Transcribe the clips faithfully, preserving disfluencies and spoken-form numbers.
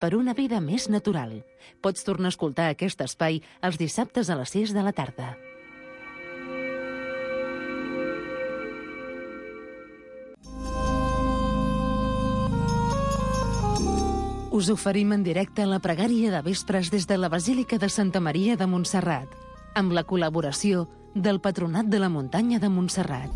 per una vida més natural. Pots tornar a escoltar aquest espai els dissabtes a les sis de la tarda. Us oferim en directe la pregària de vespres des de la Basílica de Santa Maria de Montserrat, amb la col·laboració del Patronat de la Muntanya de Montserrat.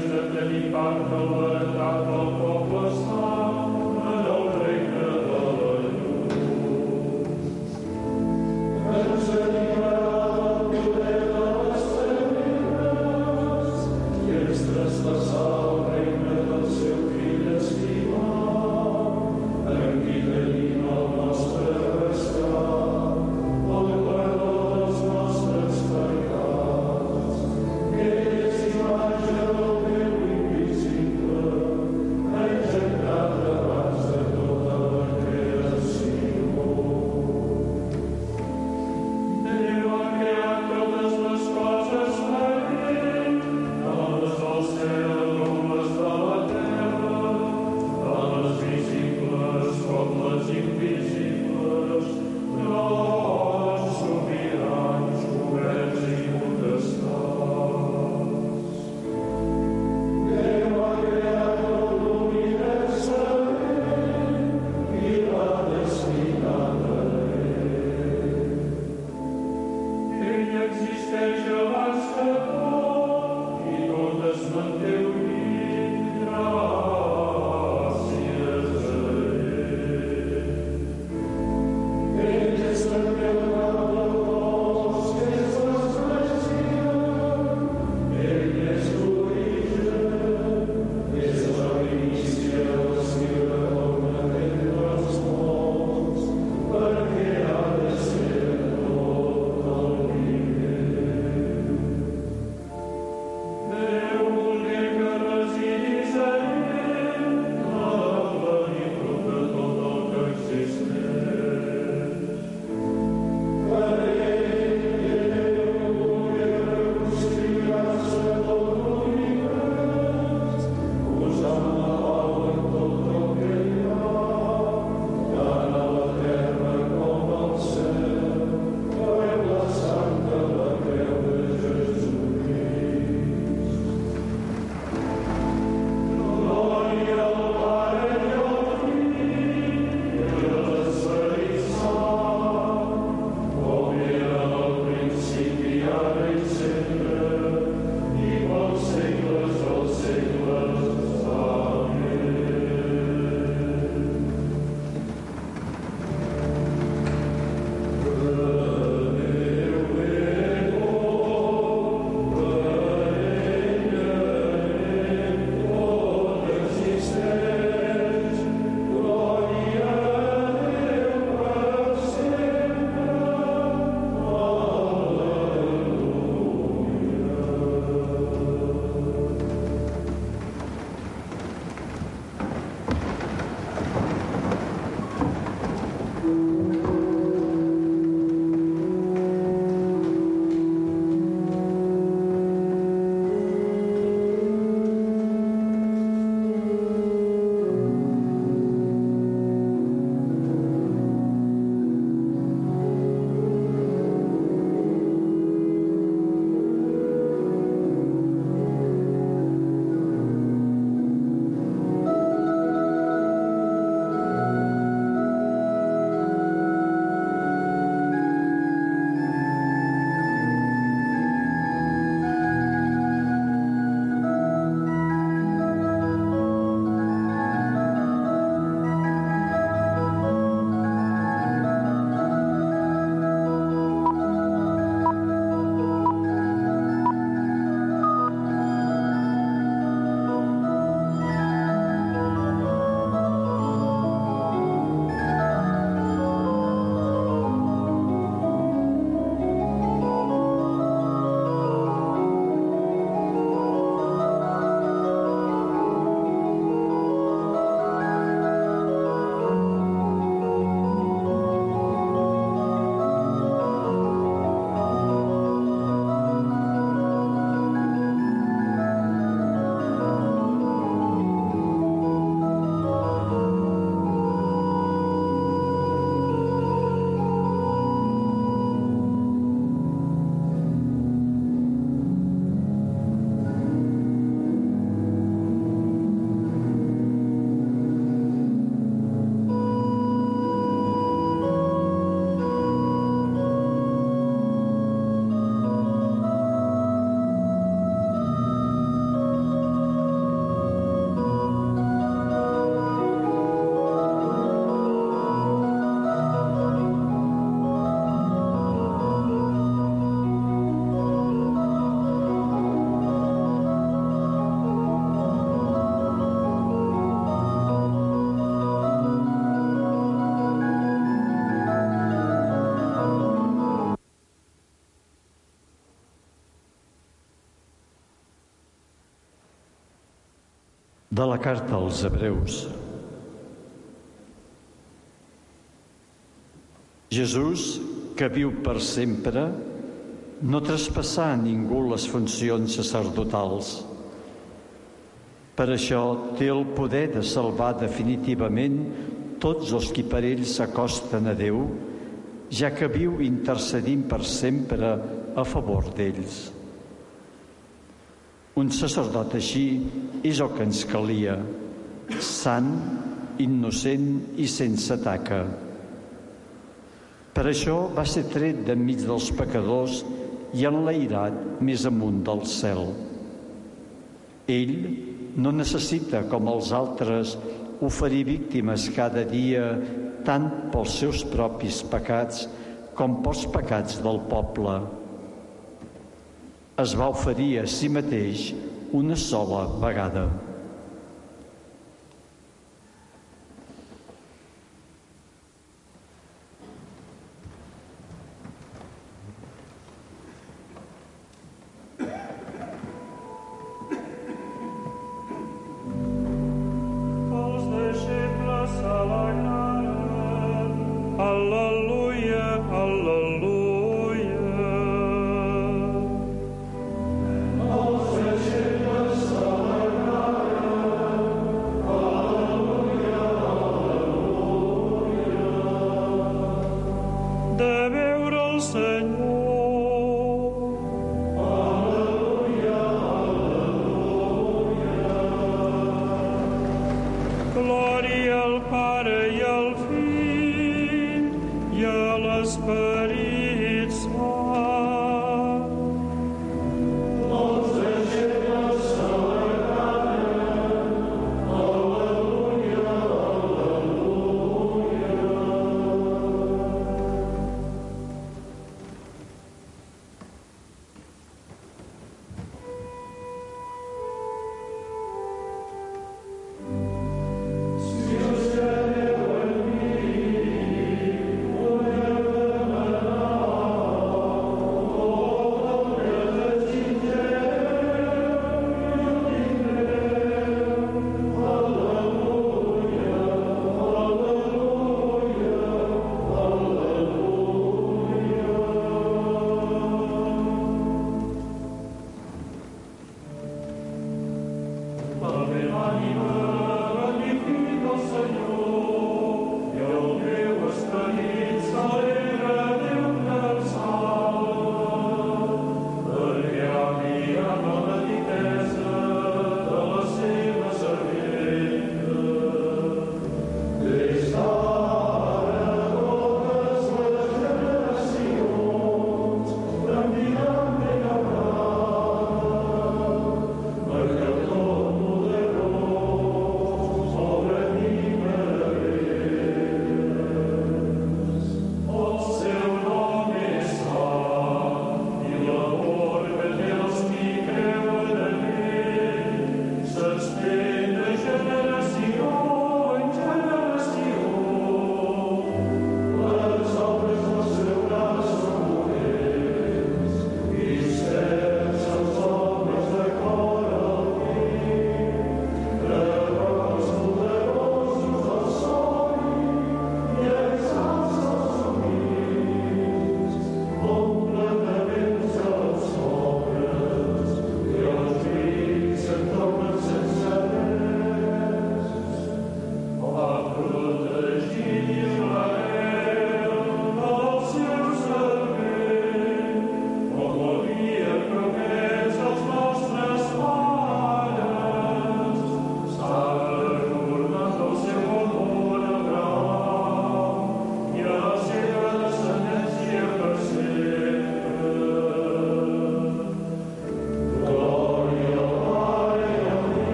Amen. De la carta als Hebreus. Jesús, que viu per sempre, no traspassà a ningú les funcions sacerdotals. Per això té el poder de salvar definitivament tots els qui per ell s'acosten a Déu, ja que viu intercedint per sempre a favor d'ells. Un sacerdot així és el que ens calia, sant, innocent i sense taca. Per això va ser tret d'enmig dels pecadors i enlairat més amunt del cel. Ell no necessita, com els altres, oferir víctimes cada dia tant pels seus propis pecats com pels pecats del poble. Es va oferir a si mateix una sola vegada. Els deixebles s'alegraren. Al·leluia, al·leluia. Els deixebles s'alegraren.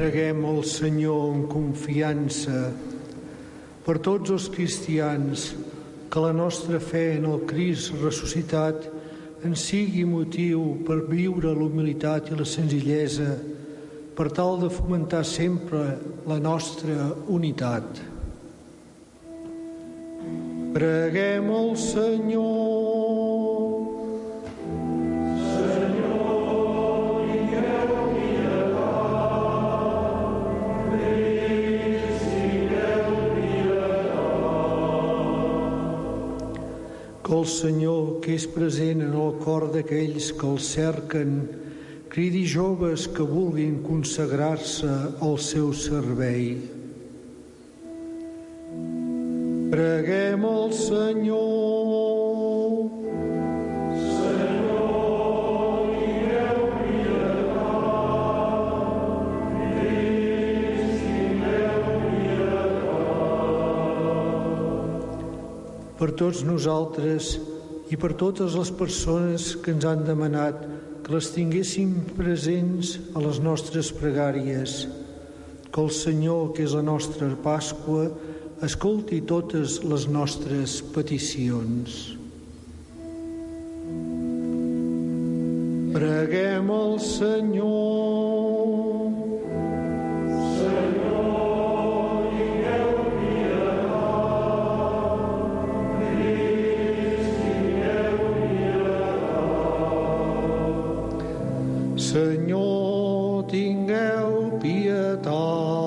Preguem al Senyor amb confiança per tots els cristians, que la nostra fe en el Crist ressuscitat ens sigui motiu per viure la humilitat i la senzillesa, per tal de fomentar sempre la nostra unitat. Preguem al Senyor. Que el Senyor, que és present en el cor d'aquells que el cerquen, cridi joves que vulguin consagrar-se al seu servei. Preguem al Senyor. Senyor, digueu pietat, Crist, digueu pietat. Per tots nosaltres i per totes les persones que ens han demanat que les tinguéssim presents a les nostres pregàries, que el Senyor, que és la nostra Pasqua, escolti totes les nostres peticions. Preguem al Senyor. Senyor, digueu pietat, Crist, digueu pietat. Senyor, tingueu pietat.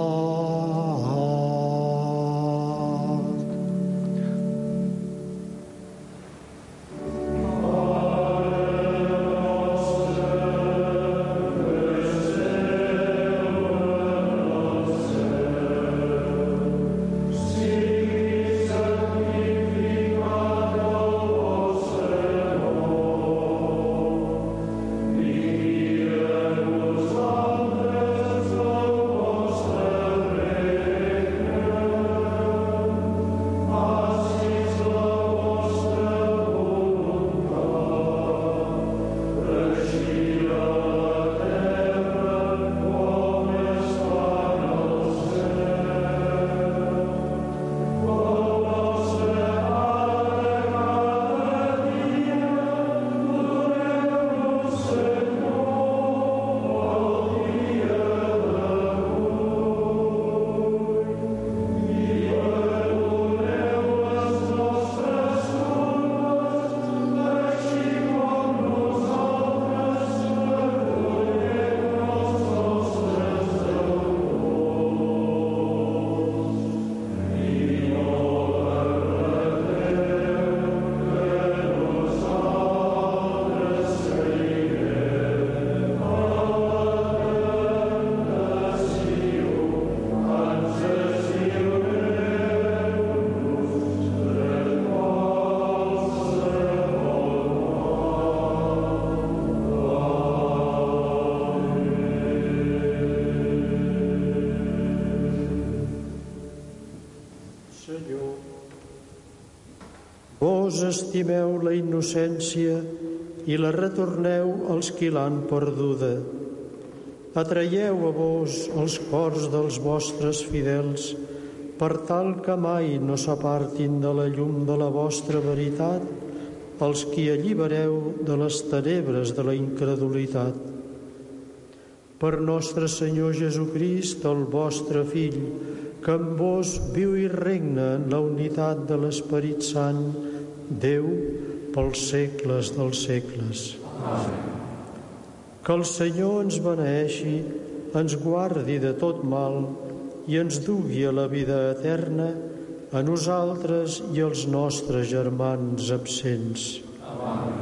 Vos estimeu la innocència i la retorneu als qui l'han perduda. Atraieu a vos els cors dels vostres fidels, per tal que mai no s'apartin de la llum de la vostra veritat els qui allibereu de les tenebres de la incredulitat. Per nostre Senyor Jesucrist, el vostre Fill, que amb vos viu i regna en la unitat de l'Esperit Sant, Déu, pels segles dels segles. Amén. Que el Senyor ens beneeixi, ens guardi de tot mal i ens dugui a la vida eterna, a nosaltres i als nostres germans absents. Amén.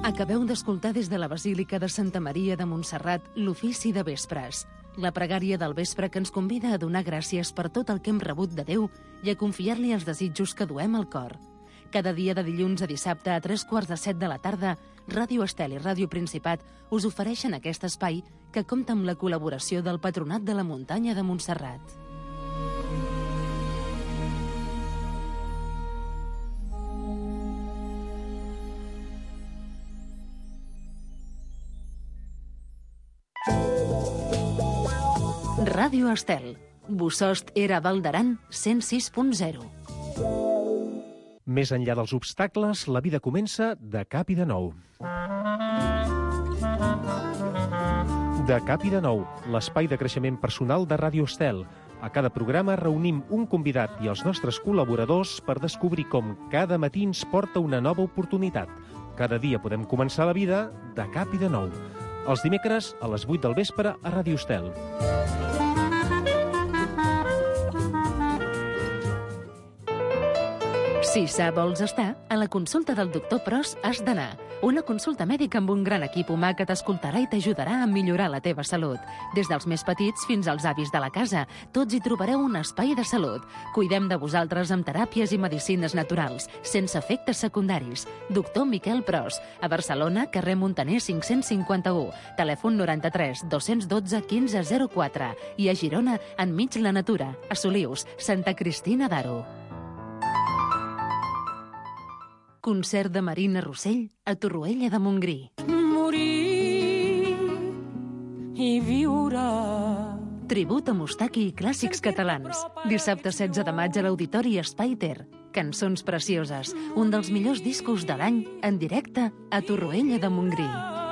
Acabeu d'escoltar des de la Basílica de Santa Maria de Montserrat l'ofici de vespres, la pregària del vespre que ens convida a donar gràcies per tot el que hem rebut de Déu i a confiar-li els desitjos que duem al cor. Cada dia de dilluns a dissabte a tres quarts de set de la tarda, Ràdio Estel i Ràdio Principat us ofereixen aquest espai que compta amb la col·laboració del Patronat de la Muntanya de Montserrat. Ràdio Estel. Bossòst era Val d'Aran cent sis punt zero. Més enllà dels obstacles, la vida comença de cap i de nou. De cap i de nou, l'espai de creixement personal de Ràdio Estel. A cada programa reunim un convidat i els nostres col·laboradors per descobrir com cada matí ens porta una nova oportunitat. Cada dia podem començar la vida de cap i de nou. Els dimecres a les vuit del vespre a Ràdio Estel. Si sa vols estar, a la consulta del doctor Pros has d'anar. Una consulta mèdica amb un gran equip humà que t'escoltarà i t'ajudarà a millorar la teva salut. Des dels més petits fins als avis de la casa, tots hi trobareu un espai de salut. Cuidem de vosaltres amb teràpies i medicines naturals, sense efectes secundaris. Doctor Miquel Pros, a Barcelona, carrer Montaner cinc-cents cinquanta-u, telèfon noranta-tres dos-cents dotze quinze zero quatre i a Girona, enmig la natura, a Solius, Santa Cristina d'Aro. Concert de Marina Rossell a Torroella de Montgrí. Morir i viure. Tribut a Mustaki i clàssics catalans. Dissabte setze de maig a l'Auditori Espai Ter. Cançons precioses, un dels millors discos de l'any en directe a Torroella de Montgrí.